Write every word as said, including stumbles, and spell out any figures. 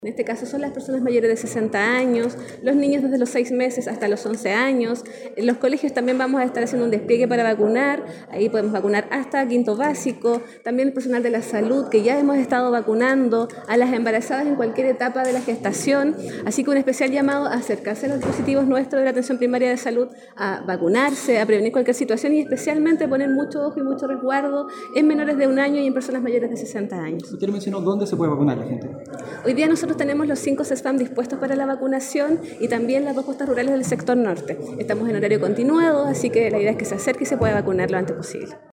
En este caso son las personas mayores de sesenta años, los niños desde los seis meses hasta los once años. En los colegios también vamos a estar haciendo un despliegue para vacunar, ahí podemos vacunar hasta quinto básico, también el personal de la salud que ya hemos estado vacunando, a las embarazadas en cualquier etapa de la gestación, así que un especial llamado a acercarse a los dispositivos nuestros de la atención primaria de salud, a vacunarse, a prevenir cualquier situación y especialmente poner mucho ojo y mucho resguardo en menores de un año y en personas mayores de sesenta años. Usted mencionó dónde se puede vacunar la gente. Hoy día nosotros tenemos los cinco CESFAM dispuestos para la vacunación y también las dos postas rurales del sector norte. Estamos en horario continuado, así que la idea es que se acerque y se pueda vacunar lo antes posible.